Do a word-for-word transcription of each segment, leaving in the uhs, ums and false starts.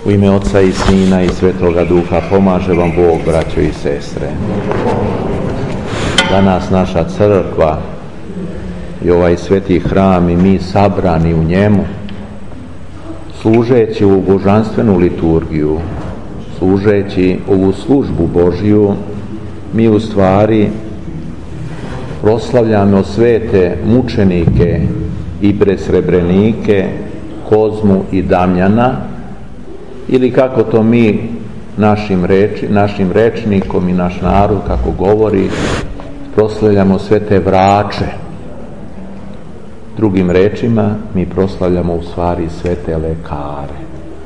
U ime Oca i Sina i Svetoga Duha pomaže vam Bog, braćo i sestre. Danas naša crkva i ovaj sveti hram i mi sabrani u njemu, služeći u božanstvenu liturgiju, služeći ovu službu Božju, mi u stvari proslavljamo svete mučenike i besrebrenike Kozmu i Damjana, ili kako to mi našim, reči, našim rečnikom i naš narod kako govori, proslavljamo svete vrače. Drugim rečima, mi proslavljamo u stvari svete lekare.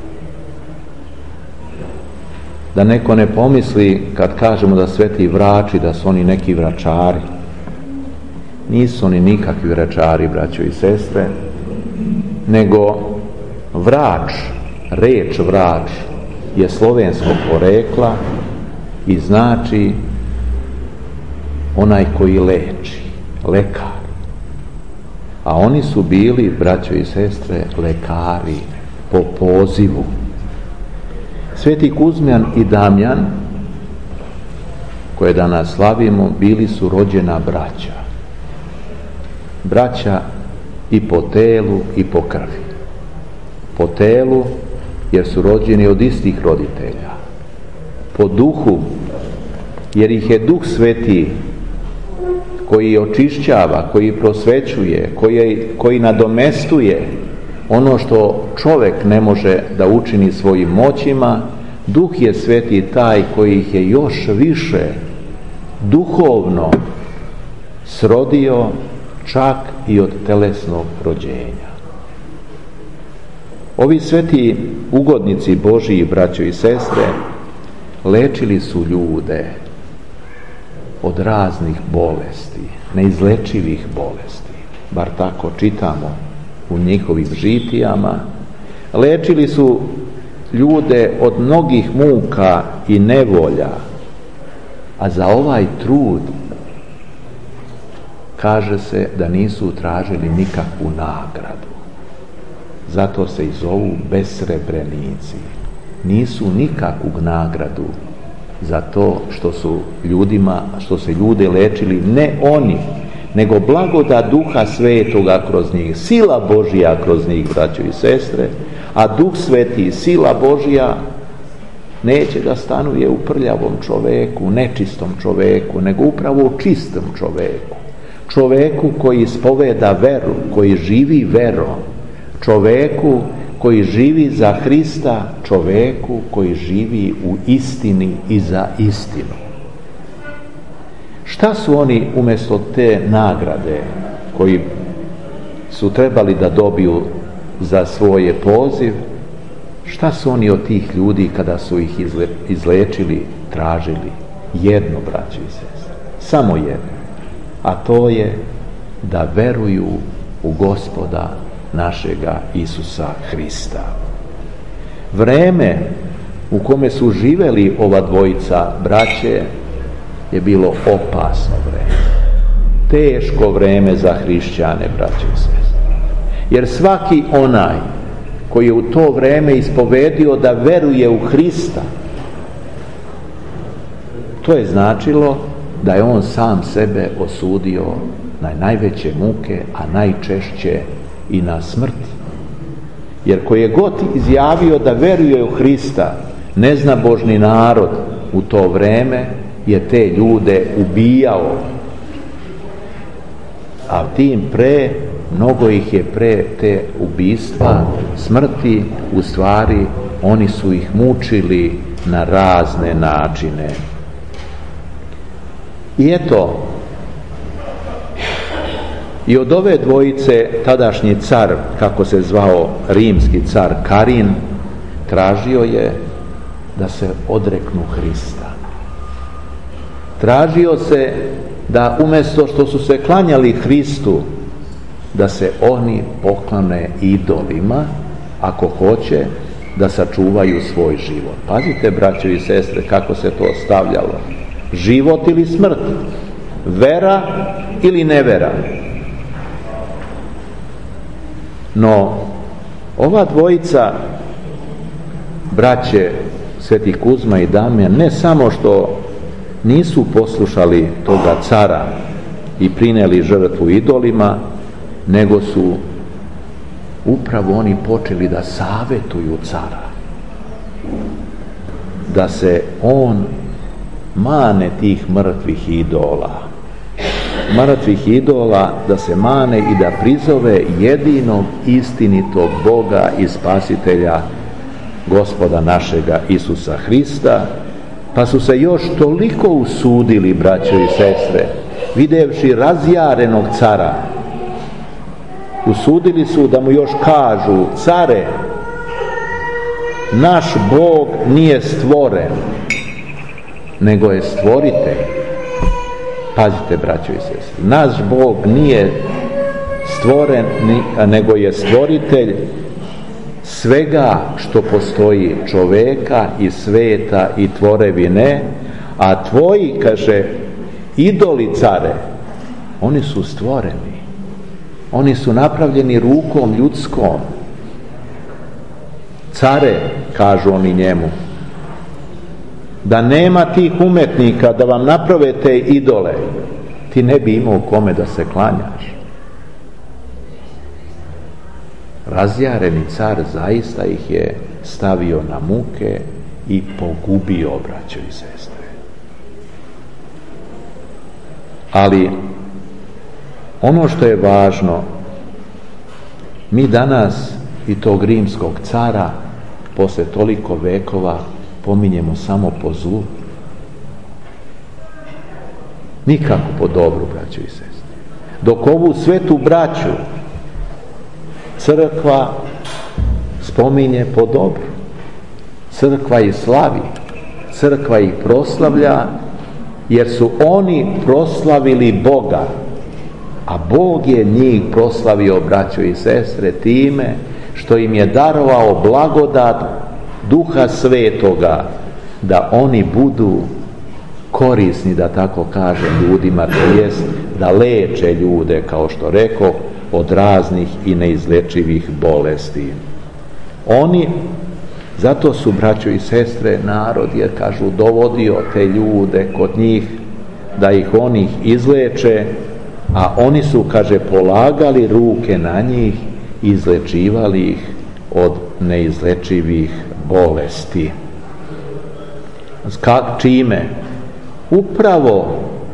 Da neko ne pomisli kad kažemo da sveti vrači, da su oni neki vračari. Nisu oni nikakvi vračari, braćo i sestre, nego vrač, reč vrač je slovenskog porekla i znači onaj koji leči, lekar. A oni su bili, braćo i sestre, lekari po pozivu. Sveti Kuzmjan i Damjan, koje danas slavimo, bili su rođena braća. Braća i po telu i po krvi. Po telu, jer su rođeni od istih roditelja. Po duhu, jer ih je Duh Sveti koji očišćava, koji prosvećuje, koji, koji nadomestuje ono što čovjek ne može da učini svojim moćima. Duh je Sveti taj koji ih je još više duhovno srodio, čak i od telesnog rođenja. Ovi sveti ugodnici Božiji, braćo i sestre, lečili su ljude od raznih bolesti, neizlečivih bolesti, bar tako čitamo u njihovim žitijama. Lečili su ljude od mnogih muka i nevolja, a za ovaj trud kaže se da nisu tražili nikakvu nagradu. Zato se i zovu besrebrenici. Nisu nikakvu nagradu za to što su ljudima, što se ljude lečili, ne oni, nego blagodat Duha Svetoga kroz njih, sila Božja kroz njih, braćo i sestre, a Duh Sveti, sila Božja, neće da stanuje u prljavom čoveku, nečistom čoveku, nego upravo u čistom čoveku. Čoveku koji ispoveda veru, koji živi verom, čoveku koji živi za Hrista, čoveku koji živi u istini i za istinu. Šta su oni umjesto te nagrade koji su trebali da dobiju za svoje poziv, šta su oni od tih ljudi kada su ih izle, izlečili tražili? Jedno, braćo i sestre, samo jedno, a to je da veruju u Gospoda našega Isusa Hrista. Vreme u kome su živeli ova dvojica braće je bilo opasno vreme, teško vreme za hrišćane, braće i sestre, jer svaki onaj koji je u to vreme ispovedio da veruje u Hrista, to je značilo da je on sam sebe osudio na najveće muke, a najčešće i na smrt. Jer ko je god izjavio da veruje u Hrista, neznabožni narod u to vreme je te ljude ubijao, a tim pre, mnogo ih je pre te ubistva, smrti, u stvari oni su ih mučili na razne načine. I eto, i od ove dvojice tadašnji car, kako se zvao rimski car Karin, tražio je da se odreknu Hrista. Tražio se da umjesto što su se klanjali Hristu, da se oni poklone idolima, ako hoće da sačuvaju svoj život. Pazite, braćo i sestre, kako se to stavljalo. Život ili smrt, vera ili nevera. No, ova dvojica braće Sveti Kuzma i Damjan ne samo što nisu poslušali toga cara i prineli žrtvu idolima, nego su upravo oni počeli da savetuju cara, da se on mane tih mrtvih idola, mrtvih idola, da se mane i da prizove jedinog istinitog Boga i Spasitelja, Gospoda našega Isusa Hrista. Pa su se još toliko usudili, braćo i sestre, videvši razjarenog cara, usudili su da mu još kažu: care, naš Bog nije stvoren, nego je stvoritelj. Pazite, braćo i sestre, naš Bog nije stvoren, nego je stvoritelj svega što postoji, čoveka i sveta i tvorevine, a tvoji, kaže, idoli, care, oni su stvoreni, oni su napravljeni rukom ljudskom. Care, kažu oni njemu, da nema tih umetnika da vam naprave te idole, ti ne bi imao kome da se klanjaš. Razjareni car zaista ih je stavio na muke i pogubio, braćo i sestre. Ali ono što je važno, mi danas i tog rimskog cara posle toliko vekova pominjemo samo po zlu, nikako po dobru, braćo i sestre. Dok ovu svetu braću crkva spominje po dobru, crkva ih slavi, crkva ih proslavlja, jer su oni proslavili Boga, a Bog je njih proslavio, braćo i sestre, time što im je darovao blagodat Duha Svetoga, da oni budu korisni, da tako kažem, ljudima, to jest da leče ljude, kao što rekao, od raznih i neizlečivih bolesti. Oni, zato su, braćo i sestre, narod, jer kažu, dovodio te ljude kod njih da ih oni izleče, a oni su, kaže, polagali ruke na njih i izlečivali ih od neizlečivih bolesti. Čime? Upravo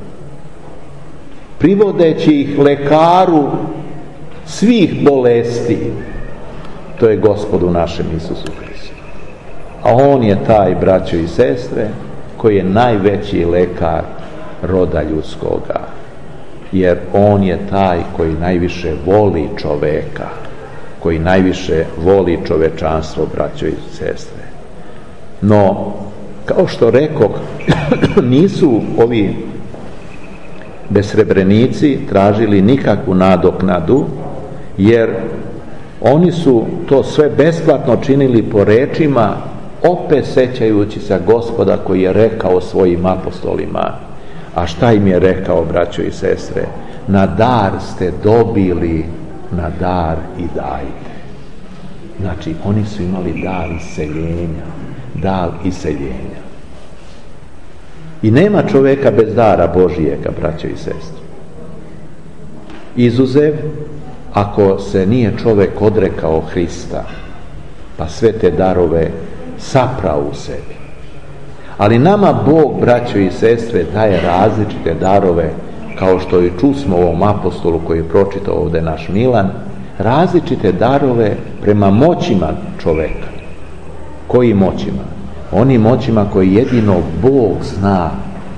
privodeći ih lekaru svih bolesti, to je Gospodu našem Isusu Hristu. A on je taj, braćo i sestre, koji je najveći lekar roda ljudskoga, jer on je taj koji najviše voli čoveka, koji najviše voli čovečanstvo, braćo i sestre. No, kao što rekoh, nisu ovi besrebrenici tražili nikakvu nadoknadu, jer oni su to sve besplatno činili po rečima, opet sećajući se Gospoda koji je rekao svojim apostolima. A šta im je rekao, braćo i sestre? Na dar ste dobili, na dar i dajte. Znači, oni su imali dar iseljenja, dar iseljenja. I nema čoveka bez dara Božijega, braćo i sestre. Izuzev, ako se nije čovek odrekao Hrista, pa sve te darove saprao u sebi. Ali nama Bog, braćo i sestre, daje različite darove, kao što i čusmo u ovom apostolu koji je pročitao ovde naš Milan, različite darove prema moćima čoveka. Koji moćima? Onim moćima koji jedino Bog zna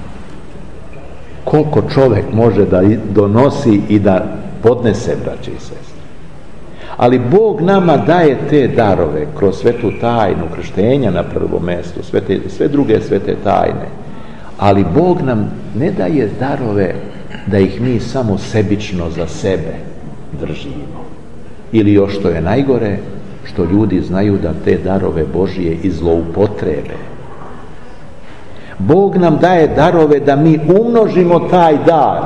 koliko čovek može da donosi i da podnese, braće i sestre. Ali Bog nama daje te darove kroz svetu tajnu krštenja na prvom mestu, sve, te, sve druge svete tajne. Ali Bog nam ne daje darove da ih mi samo sebično za sebe držimo. Ili još što je najgore, što ljudi znaju da te darove Božije i zloupotrebe. Bog nam daje darove da mi umnožimo taj dar,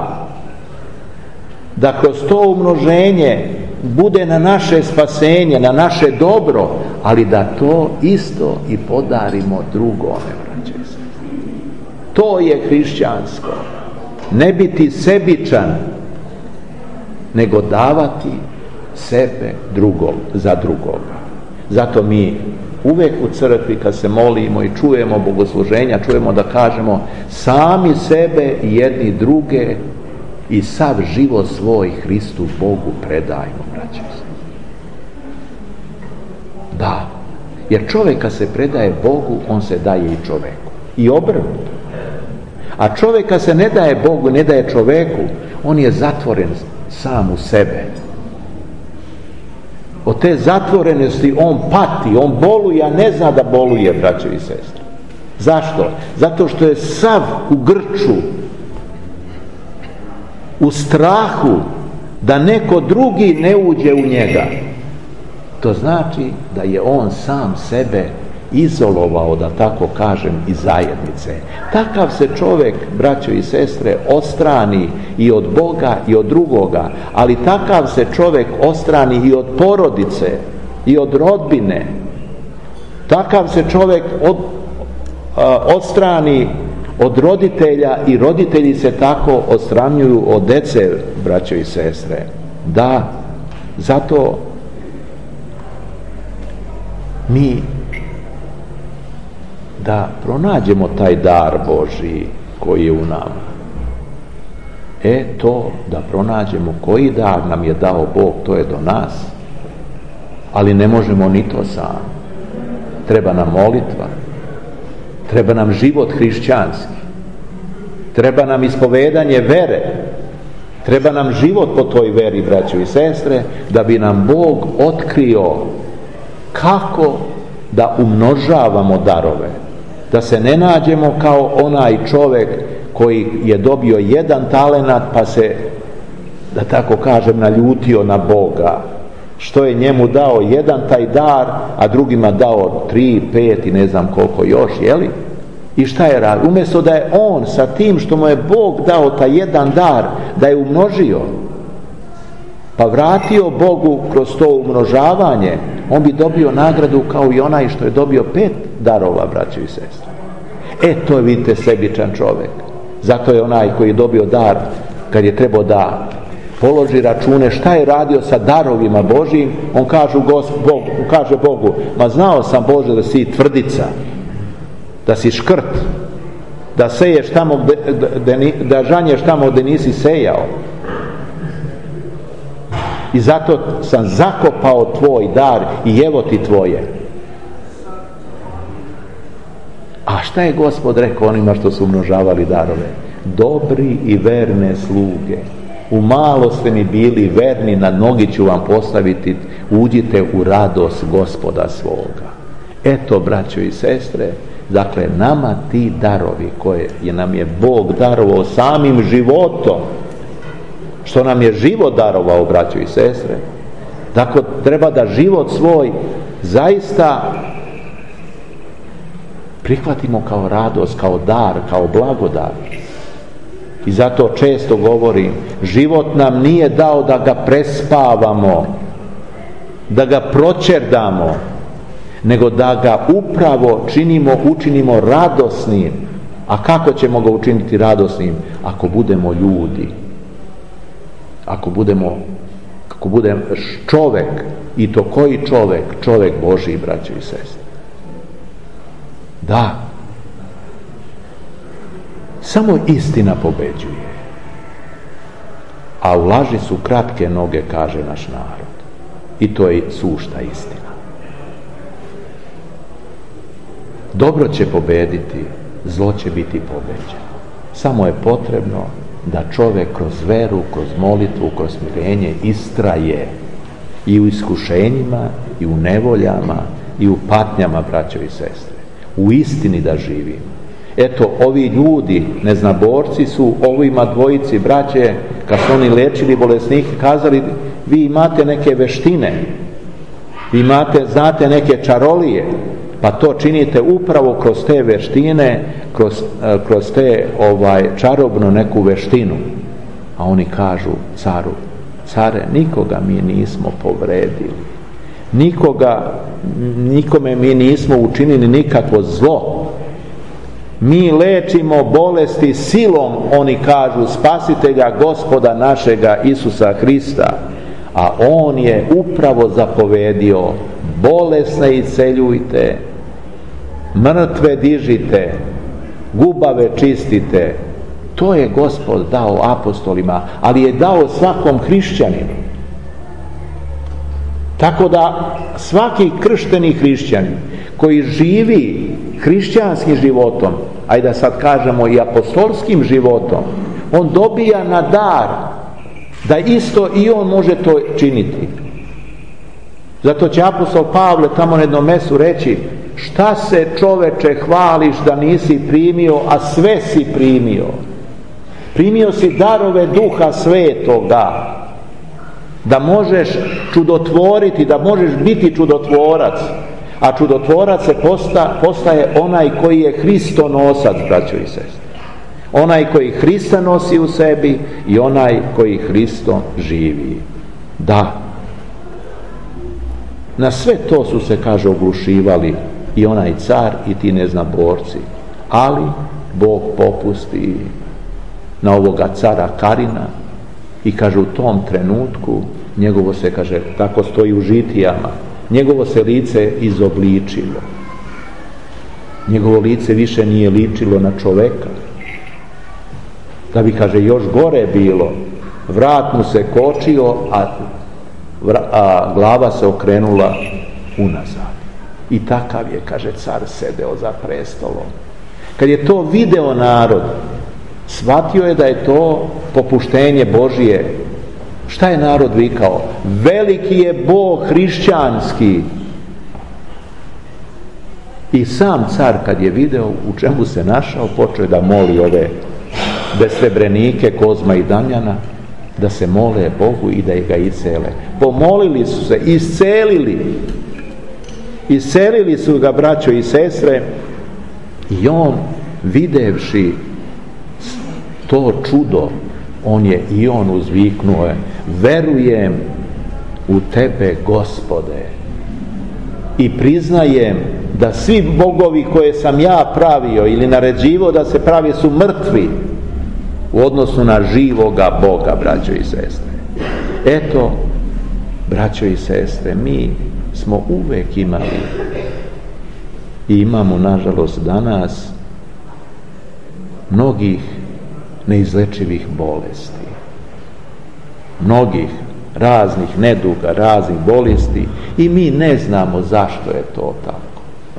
da kroz to umnoženje bude na naše spasenje, na naše dobro, ali da to isto i podarimo drugome, braće i sestre. To je hrišćansko. Ne biti sebičan, nego davati sebe drugog, za drugoga. Zato mi uvijek u crkvi kad se molimo i čujemo bogosluženja, čujemo da kažemo sami sebe i jedni druge i sav život svoj Hristu Bogu predajmo, braće. Da, jer čovjek kad se predaje Bogu, on se daje i čovjeku. I obrnuto. A čovjek kad se ne daje Bogu, ne daje čovjeku, on je zatvoren sam u sebe. Od te zatvorenosti on pati, on boluje, a ne zna da boluje, braćo i sestre. Zašto? Zato što je sav u grču, u strahu da neko drugi ne uđe u njega. To znači da je on sam sebe izolovao, da tako kažem, iz zajednice. Takav se čovjek, braćo i sestre, ostrani i od Boga i od drugoga, ali takav se čovjek ostrani i od porodice i od rodbine. Takav se čovjek od, a, odstrani od roditelja i roditelji se tako odstranjuju od dece, braćo i sestre. Da, zato mi da pronađemo taj dar Božji koji je u nama. E to, da pronađemo koji dar nam je dao Bog, to je do nas. Ali ne možemo ni to sami. Treba nam molitva, treba nam život hrišćanski, treba nam ispovedanje vere, treba nam život po toj veri, braćo i sestre, da bi nam Bog otkrio kako da umnožavamo darove, da se ne nađemo kao onaj čovjek koji je dobio jedan talenat pa se, da tako kažem, naljutio na Boga što je njemu dao jedan taj dar, a drugima dao tri, pet i ne znam koliko još, jeli? I šta je radio? Umjesto da je on sa tim što mu je Bog dao taj jedan dar, da je umnožio, pa vratio Bogu kroz to umnožavanje, on bi dobio nagradu kao i onaj što je dobio pet darova, braćo i sestre. E, to je, vidite, sebičan čovjek. Zato je onaj koji je dobio dar, kad je trebao da položi račune šta je radio sa darovima Božijim, on kaže Bogu, kaže Bogu, ma znao sam, Bože, da si tvrdica, da si škrt, da seješ tamo gde, da, da žanješ tamo gde nisi sejao. I zato sam zakopao tvoj dar i evo ti tvoje. A šta je Gospod rekao onima što su umnožavali darove? Dobri i verne sluge, u malo ste mi bili verni, na nogi ću vam postaviti, uđite u radost Gospoda svoga. Eto, braćo i sestre, dakle, nama ti darovi koje je nam je Bog darovao samim životom, što nam je život darovao, braćo i sestre, tako treba da život svoj zaista prihvatimo kao radost, kao dar, kao blagodat. I zato često govorim, život nam nije dao da ga prespavamo, da ga proćerdamo, nego da ga upravo činimo, učinimo radosnim. A kako ćemo ga učiniti radosnim? Ako budemo ljudi, ako budemo, ako budemo čovjek, i to koji čovjek? Čovjek Božji, braćo i sestre. Da, samo istina pobeđuje, a u laži su kratke noge, kaže naš narod, i to je sušta istina. Dobro će pobediti, zlo će biti pobeđeno. Samo je potrebno da čovjek kroz veru, kroz molitvu, kroz smirenje istraje i u iskušenjima, i u nevoljama, i u patnjama, braćo i sestre. U istini da živimo. Eto, ovi ljudi, neznaborci, su ovima dvojici braće, kad su oni lečili bolesnike, kazali, vi imate neke veštine, vi imate, znate, neke čarolije, pa to činite upravo kroz te veštine, kroz, kroz te ovaj, čarobnu neku veštinu. A oni kažu caru, care, nikoga mi nismo povredili, Nikoga, nikome mi nismo učinili nikakvo zlo. Mi lečimo bolesti silom, oni kažu, Spasitelja Gospoda našega Isusa Hrista, a On je upravo zapovedio: bolesne isceljujte, mrtve dižite, gubave čistite. To je Gospod dao apostolima, ali je dao svakom hrišćaninu. Tako da svaki kršteni hrišćanin koji živi hrišćanskim životom, ajde da sad kažemo i apostolskim životom, on dobija na dar da isto i on može to činiti. Zato će apostol Pavle tamo na jednom mjestu reći: šta se, čoveče, hvališ da nisi primio, a sve si primio? Primio si darove Duha Svetoga, da možeš čudotvoriti, da možeš biti čudotvorac. A čudotvorac se posta, postaje onaj koji je Hristonosac, braćo i sestre. Onaj koji Hrista nosi u sebi i onaj koji Hristom živi. Da. Na sve to su se, kaže, oglušivali i onaj car i ti neznaborci. Ali Bog popusti na ovoga cara Karina i, kaže, u tom trenutku njegovo se, kaže, tako stoji u Žitijama, njegovo se lice izobličilo. Njegovo lice više nije ličilo na čoveka. Da bi, kaže, još gore bilo, vrat mu se kočio, a, a glava se okrenula unazad. I takav je, kaže, car sedeo za prestolom. Kad je to video narod, shvatio je da je to popuštenje Božije. Šta je narod vikao? Veliki je Bog hrišćanski. I sam car, kad je video u čemu se našao, počeo da moli ove besrebrenike, Kozma i Damjana, da se mole Bogu i da ga iscele. Pomolili su se, iscelili. Iscelili su ga, braćo i sestre, i on, videvši to čudo, on je i on uzviknuo je: verujem u tebe, Gospode, i priznajem da svi bogovi koje sam ja pravio ili naređivao da se pravi su mrtvi u odnosu na živoga Boga, braćo i sestre. Eto, braćo i sestre, mi smo uvek imali i imamo, nažalost, danas mnogih neizlečivih bolesti, mnogih raznih neduga, raznih bolesti, i mi ne znamo zašto je to tako.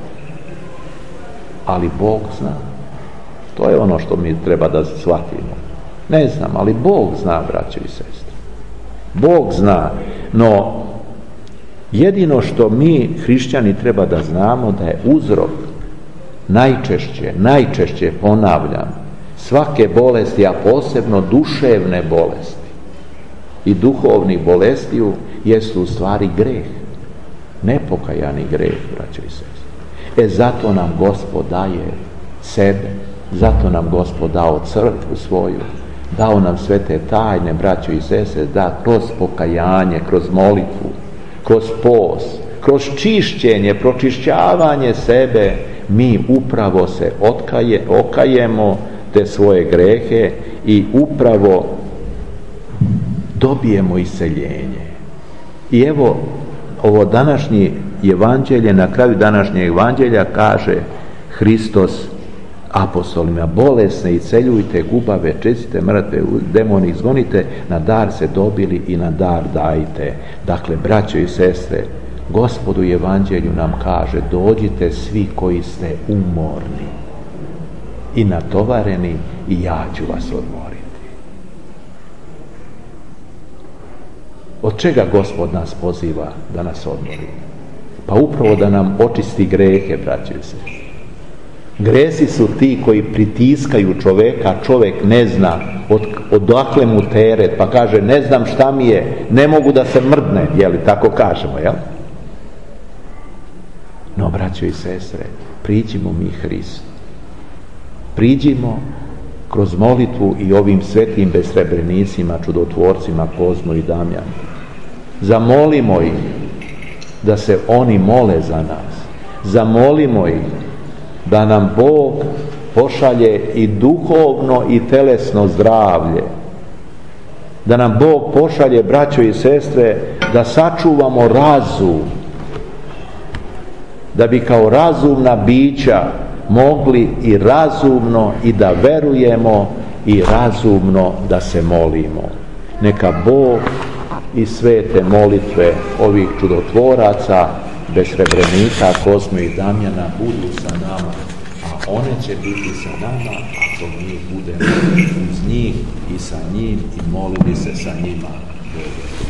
Ali Bog zna. To je ono što mi treba da shvatimo. Ne znam, ali Bog zna, braćo i sestre. Bog zna. No, jedino što mi, hrišćani, treba da znamo, da je uzrok najčešće, najčešće ponavljam, svake bolesti, a posebno duševne bolesti i duhovnih bolestiju, jesu u stvari greh. Nepokajani greh, braćo i sestre. E zato nam Gospod daje sebe, zato nam Gospod dao crkvu svoju, dao nam sve te tajne, braćo i sestre, da kroz pokajanje, kroz molitvu, kroz post, kroz čišćenje, pročišćavanje sebe, mi upravo se otkaje, okajemo te svoje grehe i upravo dobijemo iseljenje. I evo, ovo današnje evanđelje, na kraju današnjeg evanđelja kaže Hristos apostolima: bolesne isceljujte, gubave čistite, mrtve demoni izgonite, na dar se dobili i na dar dajte. Dakle, braćo i sestre, Gospod u evanđelju nam kaže: dođite svi koji ste umorni i natovareni, i ja ću vas odmoriti. Od čega Gospod nas poziva da nas odmori? Pa upravo da nam očisti grehe, braćo i sestre. Gresi su ti koji pritiskaju čoveka, čovjek ne zna od, odakle mu teret, pa kaže: ne znam šta mi je, ne mogu da se mrdne, jeli, tako kažemo, jel? No, braćo i sestre, priđimo mi Hristu. Priđimo kroz molitvu i ovim svetim besrebrenicima, čudotvorcima Kozmu i Damjanu. Zamolimo ih da se oni mole za nas. Zamolimo ih da nam Bog pošalje i duhovno i telesno zdravlje, da nam Bog pošalje, braćo i sestre, da sačuvamo razum, da bi kao razumna bića mogli i razumno i da verujemo i razumno da se molimo. Neka Bog i svete molitve ovih čudotvoraca bez Srebrenika, Kozme i Damjana budu sa nama, a one će biti sa nama ako mi budemo uz njih i sa njim i molili se sa njima.